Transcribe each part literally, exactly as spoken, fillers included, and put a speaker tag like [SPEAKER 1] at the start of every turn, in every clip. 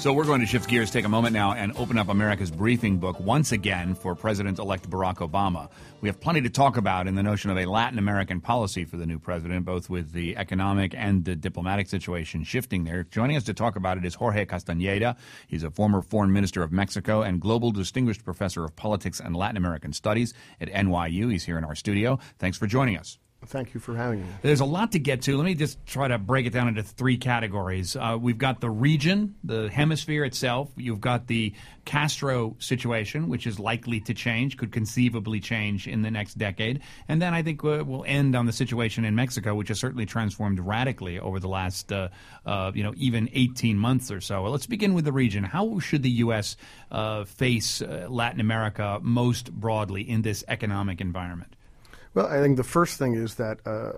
[SPEAKER 1] So we're going to shift gears, take a moment now, and open up America's briefing book once again for President-elect Barack Obama. We have plenty to talk about in the notion of a Latin American policy for the new president, both with the economic and the diplomatic situation shifting there. Joining us to talk about it is Jorge Castañeda. He's a former foreign minister of Mexico and global distinguished professor of politics and Latin American studies at N Y U. He's here in our studio. Thanks for joining us.
[SPEAKER 2] Thank you for having me.
[SPEAKER 1] There's a lot to get to. Let me just try to break it down into three categories. Uh, we've got the region, the hemisphere itself. You've got the Castro situation, which is likely to change, could conceivably change in the next decade. And then I think uh, we'll end on the situation in Mexico, which has certainly transformed radically over the last, uh, uh, you know, even eighteen months or so. Well, let's begin with the region. How should the U S uh, face uh, Latin America most broadly in this economic environment?
[SPEAKER 2] Well, I think the first thing is that uh,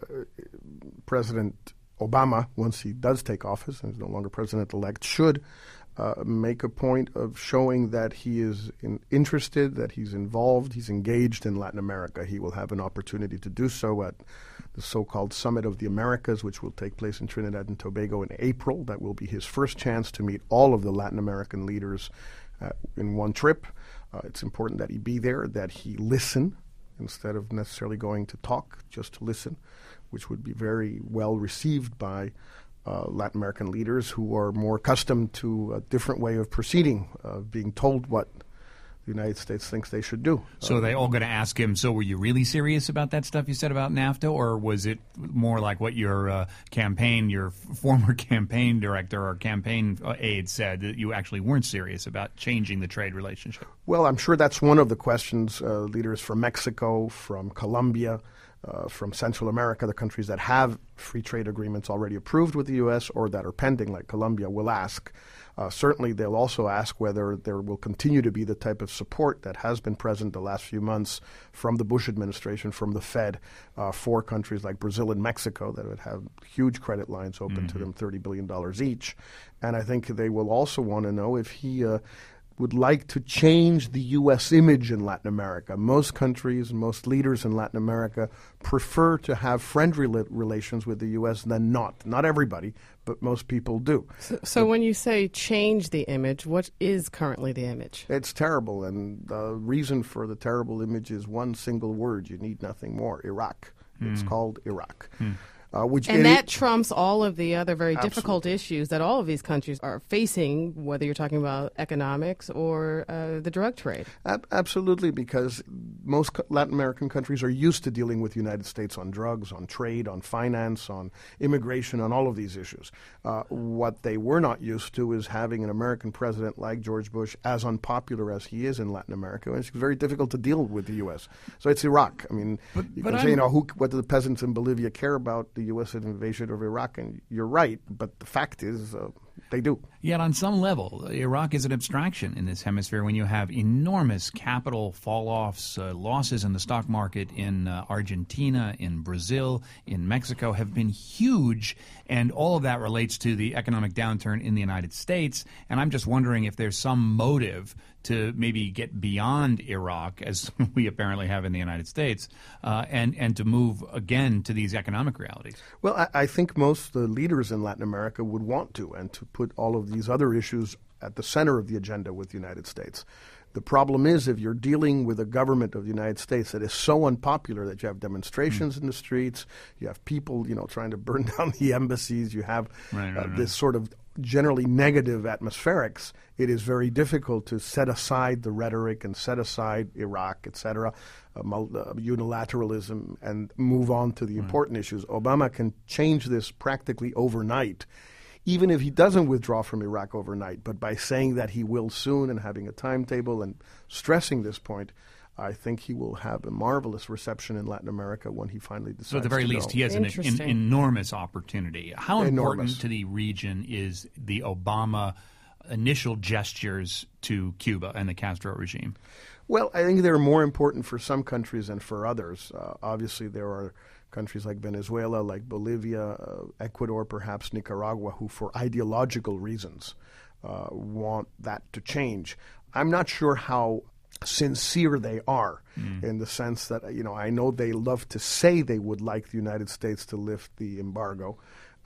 [SPEAKER 2] President Obama, once he does take office and is no longer president-elect, should uh, make a point of showing that he is in, interested, that he's involved, he's engaged in Latin America. He will have an opportunity to do so at the so-called Summit of the Americas, which will take place in Trinidad and Tobago in April. That will be his first chance to meet all of the Latin American leaders uh, in one trip. Uh, it's important that he be there, that he listen, instead of necessarily going to talk, just to listen, which would be very well received by uh, Latin American leaders who are more accustomed to a different way of proceeding, uh, being told what the United States thinks they should do.
[SPEAKER 1] So are they all going to ask him, so were you really serious about that stuff you said about NAFTA, or was it more like what your uh, campaign, your former campaign director or campaign aide said, that you actually weren't serious about changing the trade relationship?
[SPEAKER 2] Well, I'm sure that's one of the questions uh, leaders from Mexico, from Colombia, uh, from Central America, the countries that have free trade agreements already approved with the U S or that are pending, like Colombia, will ask. Uh, certainly, they'll also ask whether there will continue to be the type of support that has been present the last few months from the Bush administration, from the Fed, uh, for countries like Brazil and Mexico that would have huge credit lines open mm-hmm. to them, thirty billion dollars each. And I think they will also want to know if he uh, would like to change the U S image in Latin America. Most countries and most leaders in Latin America prefer to have friendly relations with the U S than not. Not everybody, but most people do.
[SPEAKER 3] So, so when you say change the image, what is currently the image?
[SPEAKER 2] It's terrible, and the reason for the terrible image is one single word. You need nothing more: Iraq. Mm. It's called Iraq. Mm. Uh, which
[SPEAKER 3] and
[SPEAKER 2] it,
[SPEAKER 3] that trumps all of the other very
[SPEAKER 2] absolutely.
[SPEAKER 3] difficult issues that all of these countries are facing, whether you're talking about economics or uh, the drug trade.
[SPEAKER 2] Ab- absolutely, because most co- Latin American countries are used to dealing with the United States on drugs, on trade, on finance, on immigration, on all of these issues. Uh, what they were not used to is having an American president like George Bush, as unpopular as he is in Latin America. And it's very difficult to deal with the U S. So it's Iraq. I mean, but, you but can I'm say, you know, who, what do the peasants in Bolivia care about the U S invasion of Iraq? And you're right, but the fact is uh, they do.
[SPEAKER 1] Yet on some level, Iraq is an abstraction in this hemisphere when you have enormous capital fall-offs, uh, losses in the stock market in uh, Argentina, in Brazil, in Mexico have been huge, and all of that relates to the economic downturn in the United States. And I'm just wondering if there's some motive to maybe get beyond Iraq, as we apparently have in the United States, uh, and, and to move again to these economic realities.
[SPEAKER 2] Well, I, I think most uh, leaders in Latin America would want to, and to put all of these other issues at the center of the agenda with the United States. The problem is, if you're dealing with a government of the United States that is so unpopular that you have demonstrations mm. in the streets, you have people, you know, trying to burn down the embassies, you have
[SPEAKER 1] right, right,
[SPEAKER 2] uh,
[SPEAKER 1] right.
[SPEAKER 2] this sort of generally negative atmospherics, it is very difficult to set aside the rhetoric and set aside Iraq, et cetera, uh, uh, unilateralism, and move on to the right. important issues. Obama can change this practically overnight, even if he doesn't withdraw from Iraq overnight. But by saying that he will soon and having a timetable and stressing this point, I think he will have a marvelous reception in Latin America when he finally decides to go.
[SPEAKER 1] So at the very least, he has an, an enormous opportunity. How
[SPEAKER 2] enormous.
[SPEAKER 1] important to the region is the Obama initial gestures to Cuba and the Castro regime?
[SPEAKER 2] Well, I think they're more important for some countries than for others. Uh, obviously, there are countries like Venezuela, like Bolivia, uh, Ecuador, perhaps Nicaragua, who for ideological reasons uh, want that to change. I'm not sure how sincere they are mm. in the sense that, you know, I know they love to say they would like the United States to lift the embargo.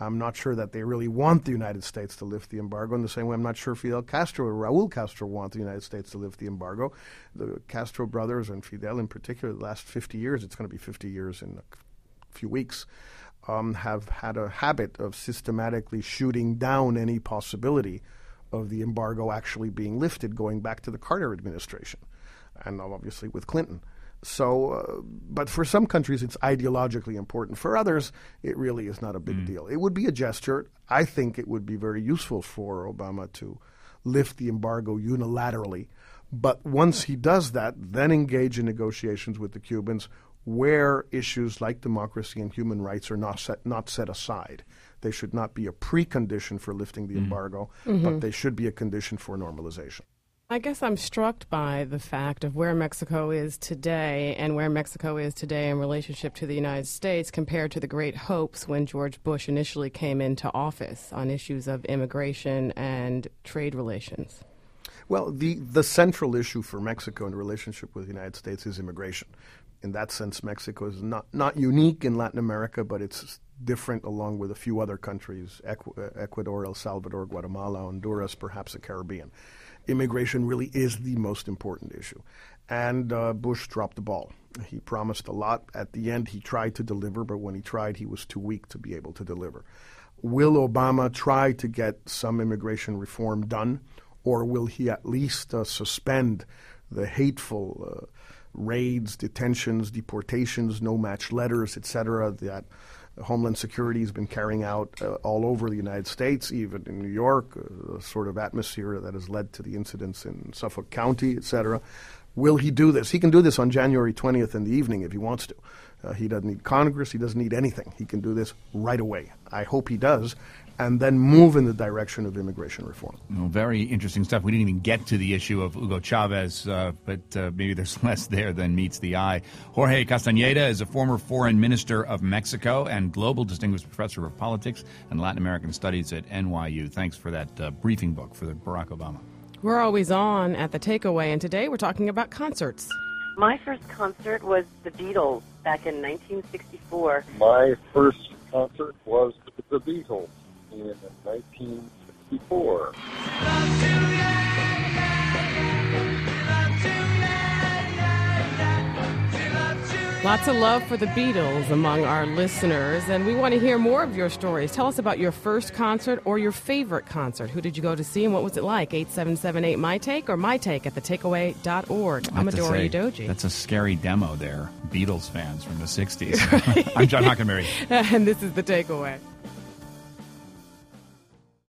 [SPEAKER 2] I'm not sure that they really want the United States to lift the embargo, in the same way I'm not sure Fidel Castro or Raul Castro want the United States to lift the embargo. The Castro brothers, and Fidel in particular, the last fifty years, it's going to be fifty years in a few weeks, um, have had a habit of systematically shooting down any possibility of the embargo actually being lifted, going back to the Carter administration, and obviously with Clinton. So, uh, but for some countries, it's ideologically important. For others, it really is not a big mm. deal. It would be a gesture. I think it would be very useful for Obama to lift the embargo unilaterally. But once he does that, then engage in negotiations with the Cubans where issues like democracy and human rights are not set, not set aside. They should not be a precondition for lifting the mm. embargo, mm-hmm. but they should be a condition for normalization.
[SPEAKER 3] I guess I'm struck by the fact of where Mexico is today and where Mexico is today in relationship to the United States compared to the great hopes when George Bush initially came into office on issues of immigration and trade relations.
[SPEAKER 2] Well, the, the central issue for Mexico in relationship with the United States is immigration. In that sense, Mexico is not, not unique in Latin America, but it's different along with a few other countries, Ecu- Ecuador, El Salvador, Guatemala, Honduras, perhaps the Caribbean. Immigration really is the most important issue. And uh, Bush dropped the ball. He promised a lot. At the end, he tried to deliver, but when he tried, he was too weak to be able to deliver. Will Obama try to get some immigration reform done, or will he at least uh, suspend the hateful uh, raids, detentions, deportations, no-match letters, et cetera, that Homeland Security has been carrying out uh, all over the United States, even in New York, uh, a sort of atmosphere that has led to the incidents in Suffolk County, et cetera. Will he do this? He can do this on January twentieth in the evening if he wants to. Uh, he doesn't need Congress. He doesn't need anything. He can do this right away. I hope he does, and then move in the direction of immigration reform.
[SPEAKER 1] Well, very interesting stuff. We didn't even get to the issue of Hugo Chavez, uh, but uh, maybe there's less there than meets the eye. Jorge Castañeda is a former foreign minister of Mexico and global distinguished professor of politics and Latin American studies at N Y U. Thanks for that uh, briefing book for the Barack Obama.
[SPEAKER 3] We're always on at The Takeaway, and today we're talking about concerts.
[SPEAKER 4] My first concert was the Beatles back in nineteen sixty-four.
[SPEAKER 5] My first concert was the Beatles in nineteen sixty-four.
[SPEAKER 3] Lots of love for the Beatles among our listeners, and we want to hear more of your stories. Tell us about your first concert or your favorite concert. Who did you go to see and what was it like? eight seven seven eight my take or my take at the takeaway dot org. I'm Adora Udoji.
[SPEAKER 1] That's a scary demo there. Beatles fans from the sixties. I'm John Hockenberry.
[SPEAKER 3] And this is The Takeaway.